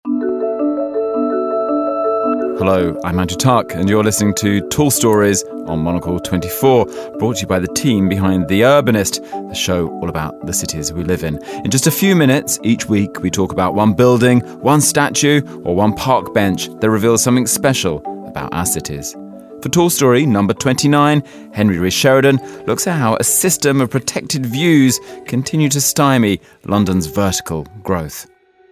Hello, I'm Andrew Tuck, and you're listening to Tall Stories on Monocle 24, brought to you by the team behind The Urbanist, the show all about the cities we live in. In just a few minutes each week, we talk about one building, one statue, or one park bench that reveals something special about our cities. For Tall Story number 29, Henry Rees Sheridan looks at how a system of protected views continue to stymie London's vertical growth.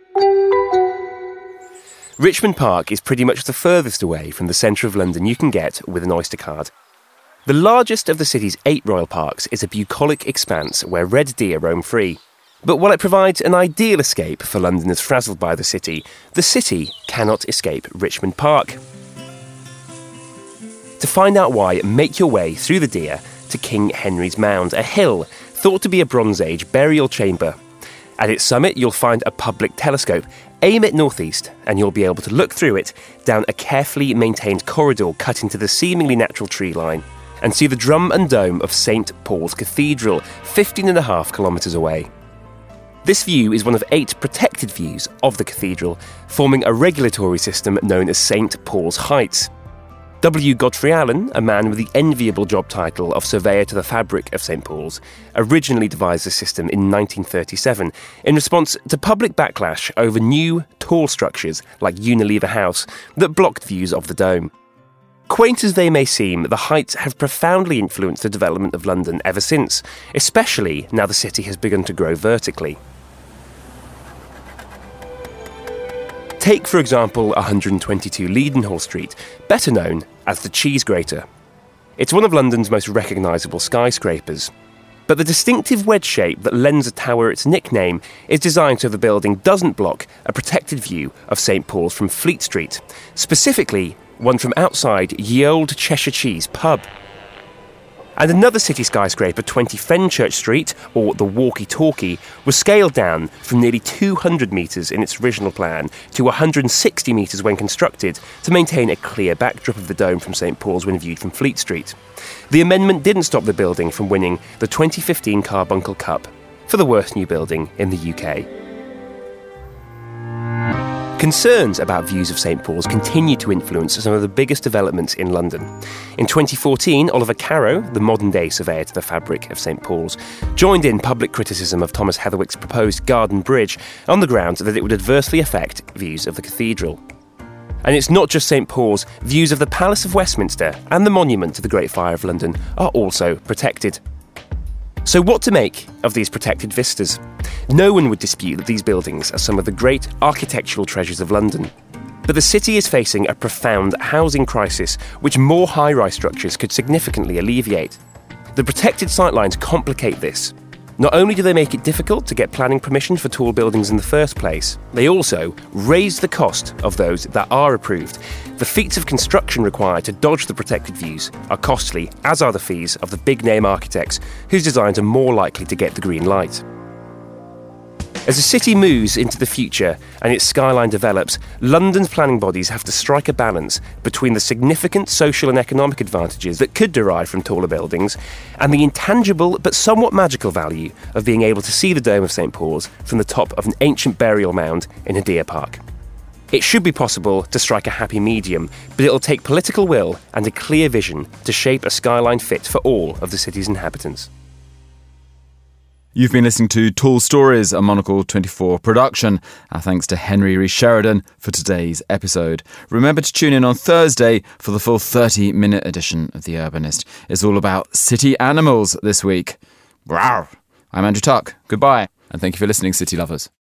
Richmond Park is pretty much the furthest away from the centre of London you can get with an Oyster card. The largest of the city's 8 royal parks is a bucolic expanse where red deer roam free. But while it provides an ideal escape for Londoners frazzled by the city cannot escape Richmond Park. To find out why, make your way through the deer to King Henry's Mound, a hill thought to be a Bronze Age burial chamber. At its summit, you'll find a public telescope. Aim it northeast, and you'll be able to look through it down a carefully maintained corridor cut into the seemingly natural tree line and see the drum and dome of St. Paul's Cathedral, 15.5 kilometres away. This view is one of 8 protected views of the cathedral, forming a regulatory system known as St. Paul's Heights. W. Godfrey Allen, a man with the enviable job title of Surveyor to the Fabric of St. Paul's, originally devised the system in 1937 in response to public backlash over new, tall structures like Unilever House that blocked views of the dome. Quaint as they may seem, the heights have profoundly influenced the development of London ever since, especially now the city has begun to grow vertically. Take, for example, 122 Leadenhall Street, better known as the Cheese Grater. It's one of London's most recognisable skyscrapers. But the distinctive wedge shape that lends a tower its nickname is designed so the building doesn't block a protected view of St. Paul's from Fleet Street, specifically one from outside Ye Olde Cheshire Cheese pub. And another city skyscraper, 20 Fenchurch Street, or the Walkie-Talkie, was scaled down from nearly 200 metres in its original plan to 160 metres when constructed to maintain a clear backdrop of the dome from St. Paul's when viewed from Fleet Street. The amendment didn't stop the building from winning the 2015 Carbuncle Cup for the worst new building in the UK. Concerns about views of St. Paul's continue to influence some of the biggest developments in London. In 2014, Oliver Carrow, the modern-day surveyor to the fabric of St. Paul's, joined in public criticism of Thomas Heatherwick's proposed Garden Bridge on the grounds that it would adversely affect views of the cathedral. And it's not just St. Paul's, views of the Palace of Westminster and the Monument to the Great Fire of London are also protected. So what to make of these protected vistas? No one would dispute that these buildings are some of the great architectural treasures of London. But the city is facing a profound housing crisis, which more high-rise structures could significantly alleviate. The protected sightlines complicate this. Not only do they make it difficult to get planning permission for tall buildings in the first place, they also raise the cost of those that are approved. The feats of construction required to dodge the protected views are costly, as are the fees of the big-name architects whose designs are more likely to get the green light. As the city moves into the future and its skyline develops, London's planning bodies have to strike a balance between the significant social and economic advantages that could derive from taller buildings and the intangible but somewhat magical value of being able to see the Dome of St. Paul's from the top of an ancient burial mound in a deer park. It should be possible to strike a happy medium, but it'll take political will and a clear vision to shape a skyline fit for all of the city's inhabitants. You've been listening to Tall Stories, a Monocle 24 production. Our thanks to Henry Rees Sheridan for today's episode. Remember to tune in on Thursday for the full 30-minute edition of The Urbanist. It's all about city animals this week. Rawr. I'm Andrew Tuck. Goodbye, and thank you for listening, city lovers.